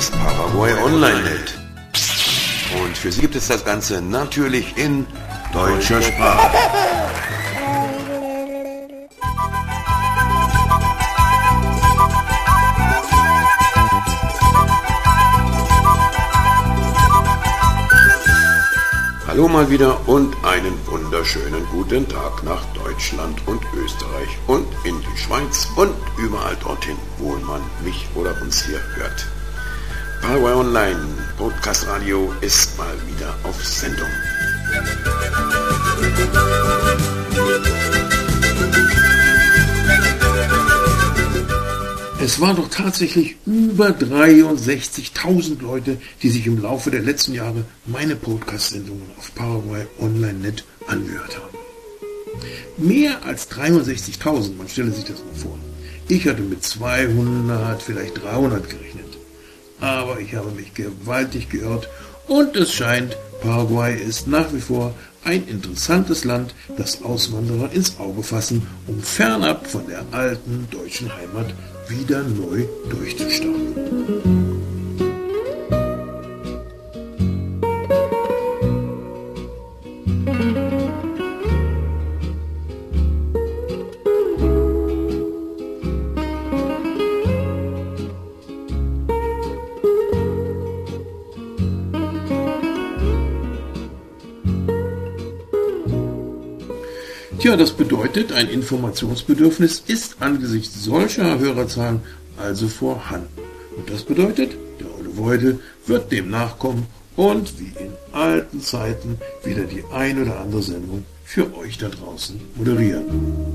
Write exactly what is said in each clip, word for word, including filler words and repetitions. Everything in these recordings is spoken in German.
des Paraguay Online-Net. Und für Sie gibt es das Ganze natürlich in deutscher Sprache. Hallo mal wieder und einen wunderschönen guten Tag nach Deutschland und Österreich und in die Schweiz und überall dorthin, wo man mich oder uns hier hört. Paraguay Online Podcast Radio ist mal wieder auf Sendung. Es waren doch tatsächlich über dreiundsechzigtausend Leute, die sich im Laufe der letzten Jahre meine Podcast-Sendungen auf Paraguay Online-Net angehört haben. Mehr als dreiundsechzigtausend, man stelle sich das mal vor. Ich hatte mit zweihundert, vielleicht dreihundert gerechnet. Aber ich habe mich gewaltig geirrt und es scheint, Paraguay ist nach wie vor ein interessantes Land, das Auswanderer ins Auge fassen, um fernab von der alten deutschen Heimat wieder neu durchzustarten. Tja, das bedeutet, ein Informationsbedürfnis ist angesichts solcher Hörerzahlen also vorhanden. Und das bedeutet, der Ole Woide wird dem nachkommen und wie in alten Zeiten wieder die ein oder andere Sendung für euch da draußen moderieren.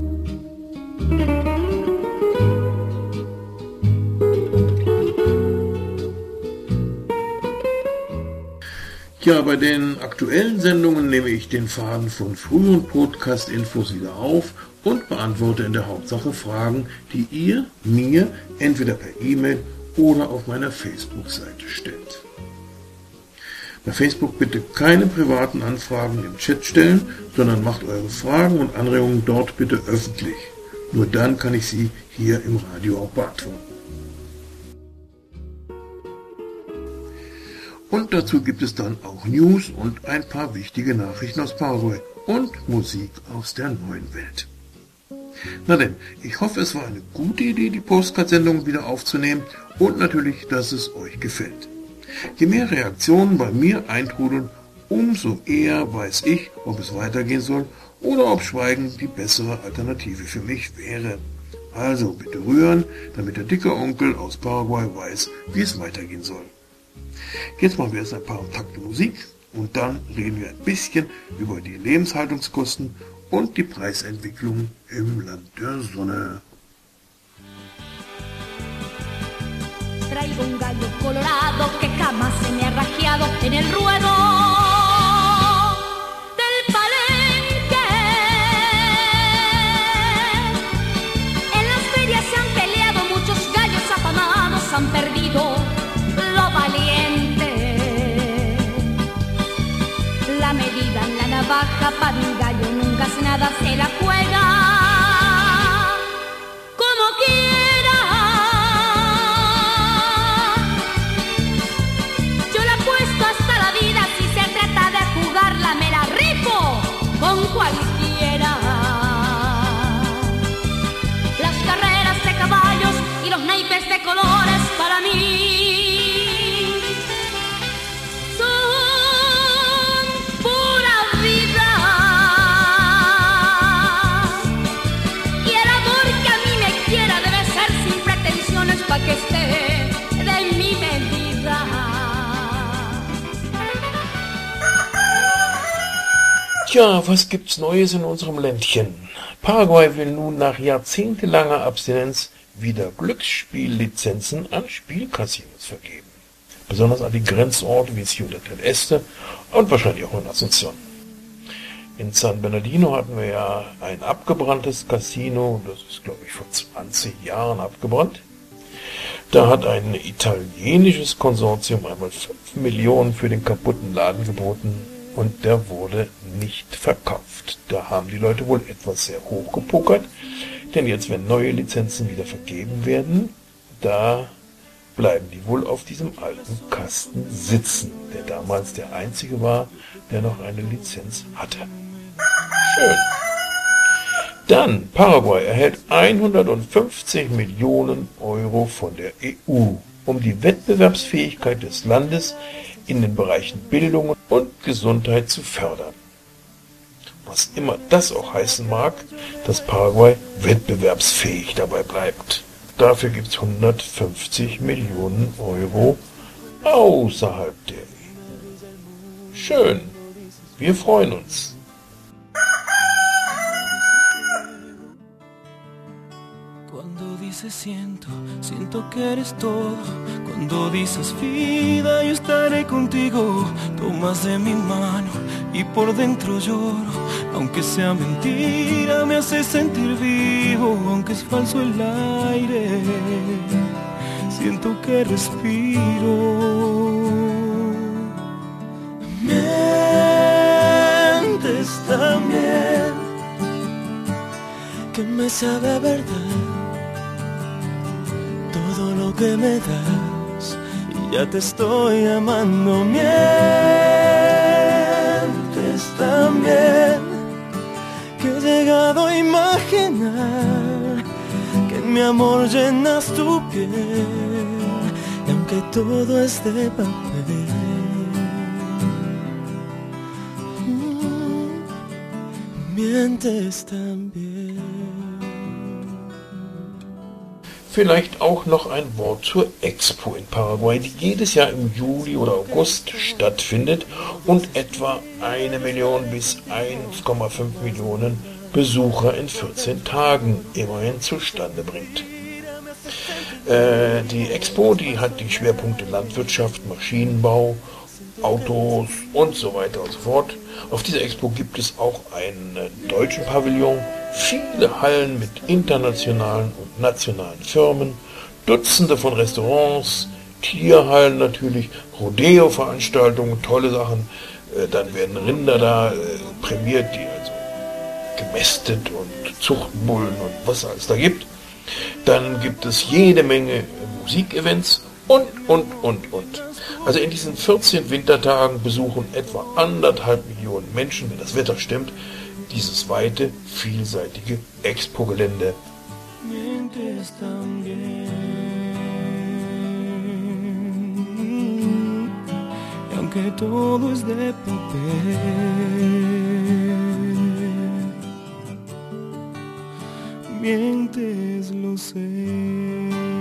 Ja, bei den aktuellen Sendungen nehme ich den Faden von früheren Podcast-Infos wieder auf und beantworte in der Hauptsache Fragen, die ihr mir entweder per E-Mail oder auf meiner Facebook-Seite stellt. Bei Facebook bitte keine privaten Anfragen im Chat stellen, sondern macht eure Fragen und Anregungen dort bitte öffentlich. Nur dann kann ich sie hier im Radio auch beantworten. Und dazu gibt es dann auch News und ein paar wichtige Nachrichten aus Paraguay und Musik aus der neuen Welt. Na denn, ich hoffe, es war eine gute Idee, die Postcard-Sendung wieder aufzunehmen und natürlich, dass es euch gefällt. Je mehr Reaktionen bei mir eintrudeln, umso eher weiß ich, ob es weitergehen soll oder ob Schweigen die bessere Alternative für mich wäre. Also bitte rühren, damit der dicke Onkel aus Paraguay weiß, wie es weitergehen soll. Jetzt machen wir erst ein paar Takte Musik und dann reden wir ein bisschen über die Lebenshaltungskosten und die Preisentwicklung im Land der Sonne. Traigo un gallo colorado que jamás se me ha rajeado en el ruedo del palenque. En las ferias se han peleado muchos gallos afamados, han perdido lo valiente. La medida en la navaja para un gallo nunca hace nada, se la juega como quiera. Yo la apuesto hasta la vida, si se trata de jugarla me la rifo con cualquiera. Las carreras de caballos y los naipes de colores para mí que esté de mi medida. Tja, was gibt's Neues in unserem Ländchen? Paraguay will nun nach jahrzehntelanger Abstinenz wieder Glücksspiellizenzen an Spielcasinos vergeben. Besonders an die Grenzorte wie Ciudad del Este und wahrscheinlich auch in Asunción. In San Bernardino hatten wir ja ein abgebranntes Casino, das ist glaube ich vor zwanzig Jahren abgebrannt. Da hat ein italienisches Konsortium einmal fünf Millionen für den kaputten Laden geboten und der wurde nicht verkauft. Da haben die Leute wohl etwas sehr hoch gepokert, denn jetzt, wenn neue Lizenzen wieder vergeben werden, da bleiben die wohl auf diesem alten Kasten sitzen, der damals der einzige war, der noch eine Lizenz hatte. Schön. Dann, Paraguay erhält hundertfünfzig Millionen Euro von der E U, um die Wettbewerbsfähigkeit des Landes in den Bereichen Bildung und Gesundheit zu fördern. Was immer das auch heißen mag, dass Paraguay wettbewerbsfähig dabei bleibt. Dafür gibt es hundertfünfzig Millionen Euro außerhalb der E U. Schön, wir freuen uns. Cuando dices siento, siento que eres todo. Cuando dices vida, yo estaré contigo. Tomas de mi mano y por dentro lloro. Aunque sea mentira, me hace sentir vivo. Aunque es falso el aire, siento que respiro. Mientes también, que me sabe a verdad todo lo que me das, y ya te estoy amando. Mientes también, que he llegado a imaginar que en mi amor llenas tu piel, y aunque todo es de papel, mm, mientes también. Vielleicht auch noch ein Wort zur Expo in Paraguay, die jedes Jahr im Juli oder August stattfindet und etwa eine Million bis eins Komma fünf Millionen Besucher in vierzehn Tagen immerhin zustande bringt. Äh, die Expo, die hat die Schwerpunkte Landwirtschaft, Maschinenbau, Autos und so weiter und so fort. Auf dieser Expo gibt es auch einen deutschen Pavillon, viele Hallen mit internationalen und nationalen Firmen, Dutzende von Restaurants, Tierhallen natürlich, Rodeo-Veranstaltungen, tolle Sachen. Dann werden Rinder da prämiert, die also gemästet und Zuchtbullen und was es alles da gibt. Dann gibt es jede Menge Musikevents und, und, und, und. Also in diesen vierzehn Wintertagen besuchen etwa anderthalb Millionen Menschen, wenn das Wetter stimmt, dieses weite, vielseitige Expo-Gelände. Mientes también, y aunque todo es de papel, mientes, lo sé.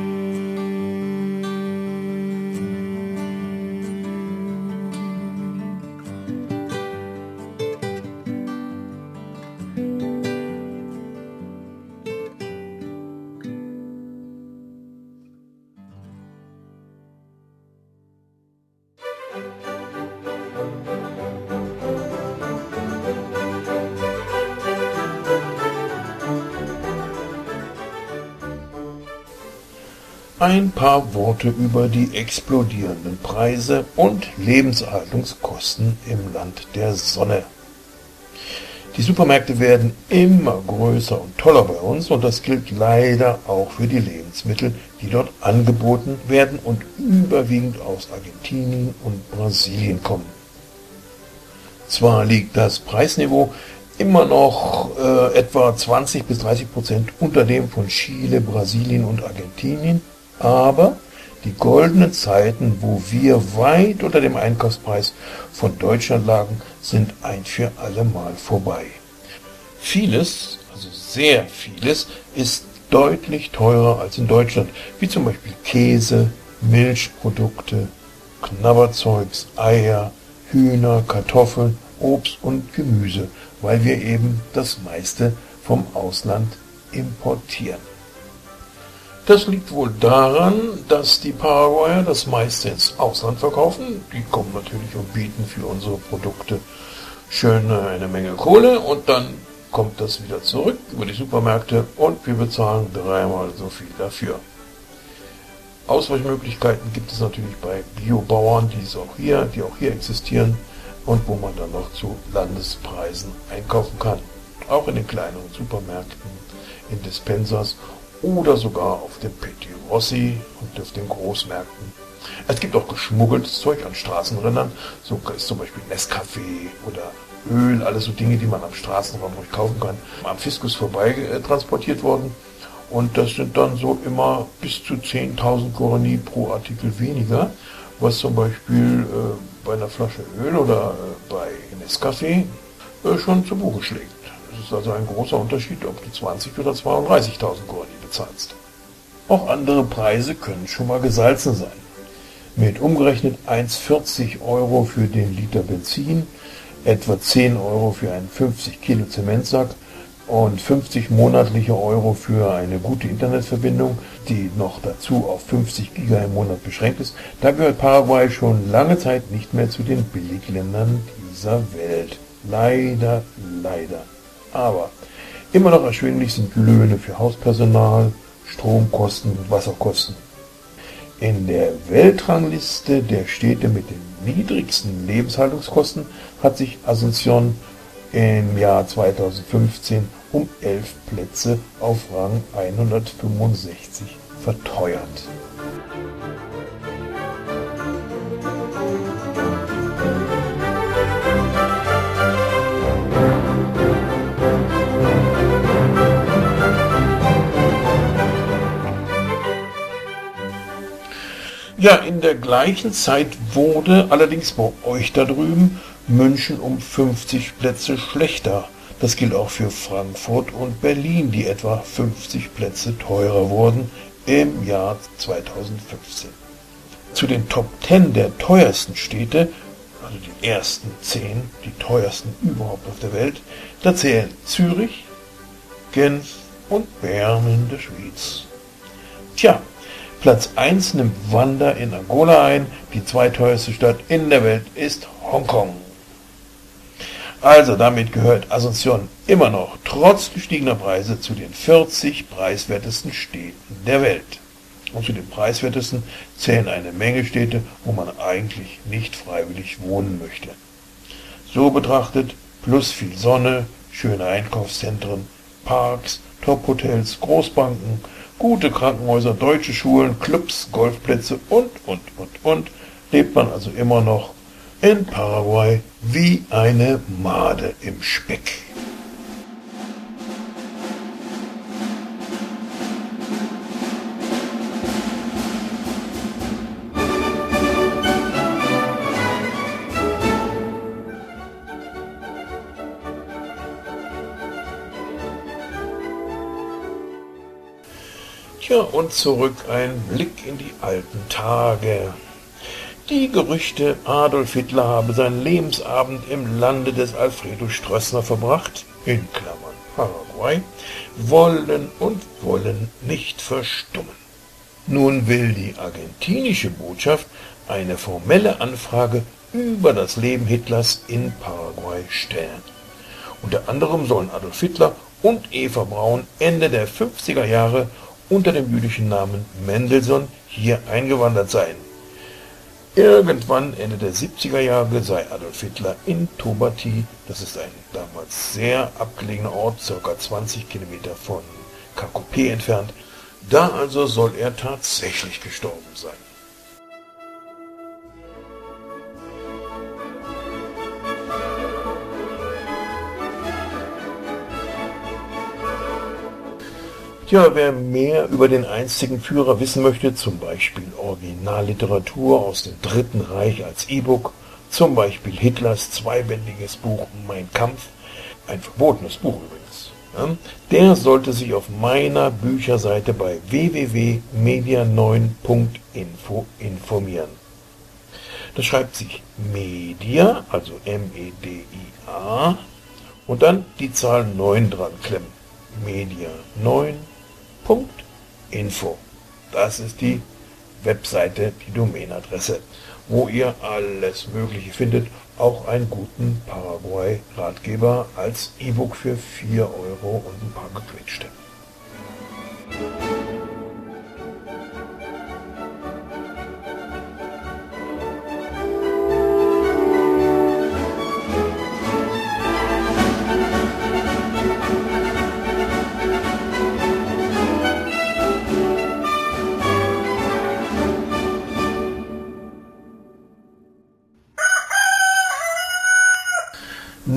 Ein paar Worte über die explodierenden Preise und Lebenserhaltungskosten im Land der Sonne. Die Supermärkte werden immer größer und toller bei uns und das gilt leider auch für die Lebensmittel, die dort angeboten werden und überwiegend aus Argentinien und Brasilien kommen. Zwar liegt das Preisniveau immer noch äh, etwa zwanzig bis dreißig Prozent unter dem von Chile, Brasilien und Argentinien, aber die goldenen Zeiten, wo wir weit unter dem Einkaufspreis von Deutschland lagen, sind ein für alle Mal vorbei. Vieles, also sehr vieles, ist deutlich teurer als in Deutschland, wie zum Beispiel Käse, Milchprodukte, Knabberzeugs, Eier, Hühner, Kartoffeln, Obst und Gemüse, weil wir eben das meiste vom Ausland importieren. Das liegt wohl daran, dass die Paraguayer das meiste ins Ausland verkaufen. Die kommen natürlich und bieten für unsere Produkte schön eine Menge Kohle und dann kommt das wieder zurück über die Supermärkte und wir bezahlen dreimal so viel dafür. Ausweichmöglichkeiten gibt es natürlich bei Biobauern, die es auch hier, die auch hier existieren und wo man dann noch zu Landespreisen einkaufen kann. Auch in den kleineren Supermärkten, in Dispensers oder sogar auf dem Petit Rossi und auf den Großmärkten. Es gibt auch geschmuggeltes Zeug an Straßenrändern, so ist zum Beispiel Nescafé oder Öl, alles so Dinge, die man am Straßenrand ruhig kaufen kann, am Fiskus vorbei äh, transportiert worden. Und das sind dann so immer bis zu zehntausend Guarani pro Artikel weniger, was zum Beispiel äh, bei einer Flasche Öl oder äh, bei Nescafé äh, schon zu Buche schlägt. Es ist also ein großer Unterschied, ob du zwanzig oder zweiunddreißigtausend Guarani bezahlst. Auch andere Preise können schon mal gesalzen sein. Mit umgerechnet eins Komma vierzig Euro für den Liter Benzin, etwa zehn Euro für einen fünfzig Kilo Zementsack und fünfzig monatliche Euro für eine gute Internetverbindung, die noch dazu auf fünfzig Giga im Monat beschränkt ist. Da gehört Paraguay schon lange Zeit nicht mehr zu den Billigländern dieser Welt. Leider, leider. Aber immer noch erschwinglich sind Löhne für Hauspersonal, Stromkosten und Wasserkosten. In der Weltrangliste der Städte mit den niedrigsten Lebenshaltungskosten hat sich Asunción im Jahr zweitausendfünfzehn um elf Plätze auf Rang hundertfünfundsechzig verteuert. Ja, in der gleichen Zeit wurde allerdings bei euch da drüben München um fünfzig Plätze schlechter. Das gilt auch für Frankfurt und Berlin, die etwa fünfzig Plätze teurer wurden im Jahr zweitausendfünfzehn. Zu den Top zehn der teuersten Städte, also die ersten zehn, die teuersten überhaupt auf der Welt, da zählen Zürich, Genf und Bern in der Schweiz. Tja, Platz eins nimmt Wanda in Angola ein, die zweiteuerste Stadt in der Welt ist Hongkong. Also damit gehört Asunción immer noch trotz gestiegener Preise zu den vierzig preiswertesten Städten der Welt. Und zu den preiswertesten zählen eine Menge Städte, wo man eigentlich nicht freiwillig wohnen möchte. So betrachtet plus viel Sonne, schöne Einkaufszentren, Parks, Top-Hotels, Großbanken, gute Krankenhäuser, deutsche Schulen, Clubs, Golfplätze und, und, und, und, lebt man also immer noch in Paraguay wie eine Made im Speck. Tja, und zurück ein Blick in die alten Tage. Die Gerüchte, Adolf Hitler habe seinen Lebensabend im Lande des Alfredo Stroessner verbracht, in Klammern Paraguay, wollen und wollen nicht verstummen. Nun will die argentinische Botschaft eine formelle Anfrage über das Leben Hitlers in Paraguay stellen. Unter anderem sollen Adolf Hitler und Eva Braun Ende der fünfziger Jahre unter dem jüdischen Namen Mendelssohn hier eingewandert sein. Irgendwann Ende der siebziger Jahre sei Adolf Hitler in Tobati, das ist ein damals sehr abgelegener Ort, ca. zwanzig Kilometer von Cacope entfernt, da also soll er tatsächlich gestorben sein. Tja, wer mehr über den einstigen Führer wissen möchte, zum Beispiel Originalliteratur aus dem Dritten Reich als E-Book, zum Beispiel Hitlers zweibändiges Buch Mein Kampf, ein verbotenes Buch übrigens, ja, der sollte sich auf meiner Bücherseite bei w w w punkt media neun punkt info informieren. Das schreibt sich Media, also M E D I A, und dann die Zahl neun dran klemmen. media neun punkt info. Das ist die Webseite, die Domainadresse, wo ihr alles Mögliche findet, auch einen guten Paraguay-Ratgeber als E-Book für vier Euro und ein paar gequetschte.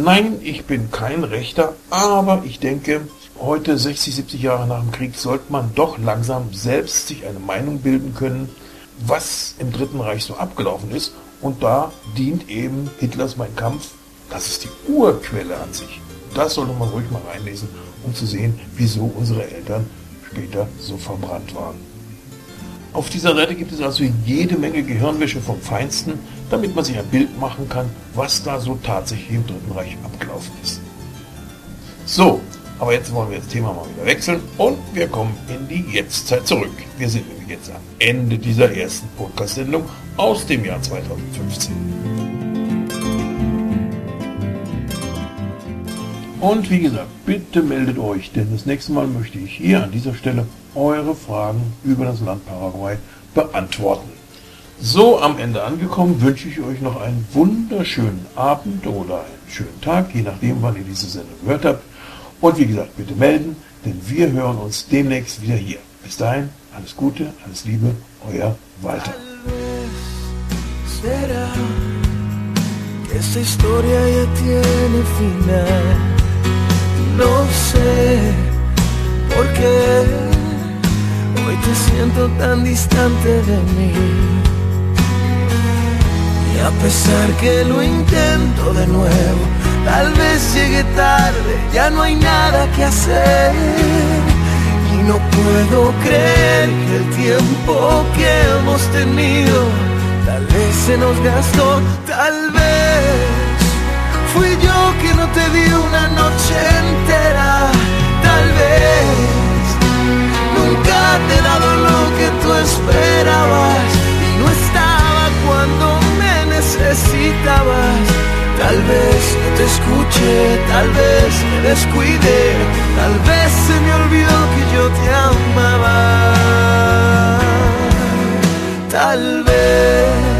Nein, ich bin kein Rechter, aber ich denke, heute, sechzig, siebzig Jahre nach dem Krieg, sollte man doch langsam selbst sich eine Meinung bilden können, was im Dritten Reich so abgelaufen ist. Und da dient eben Hitlers Mein Kampf, das ist die Urquelle an sich. Das sollte man ruhig mal reinlesen, um zu sehen, wieso unsere Eltern später so verbrannt waren. Auf dieser Seite gibt es also jede Menge Gehirnwäsche vom Feinsten, damit man sich ein Bild machen kann, was da so tatsächlich im Dritten Reich abgelaufen ist. So, aber jetzt wollen wir das Thema mal wieder wechseln und wir kommen in die Jetztzeit zurück. Wir sind nämlich jetzt am Ende dieser ersten Podcast-Sendung aus dem Jahr zweitausendfünfzehn. Und wie gesagt, bitte meldet euch, denn das nächste Mal möchte ich hier an dieser Stelle eure Fragen über das Land Paraguay beantworten. So, am Ende angekommen, wünsche ich euch noch einen wunderschönen Abend oder einen schönen Tag, je nachdem, wann ihr diese Sendung gehört habt. Und wie gesagt, bitte melden, denn wir hören uns demnächst wieder hier. Bis dahin, alles Gute, alles Liebe, euer Walter. Esta historia ya tiene final. No sé por qué hoy te siento tan distante de mí. Y a pesar que lo intento de nuevo, tal vez llegue tarde, ya no hay nada que hacer. Y no puedo creer que el tiempo que hemos tenido tal vez se nos gastó, tal vez fui yo que no te di una noche entera, tal vez nunca te he dado lo que tú esperabas y no estaba cuando me necesitabas. Tal vez no te escuché, tal vez me descuidé, tal vez se me olvidó que yo te amaba. Tal vez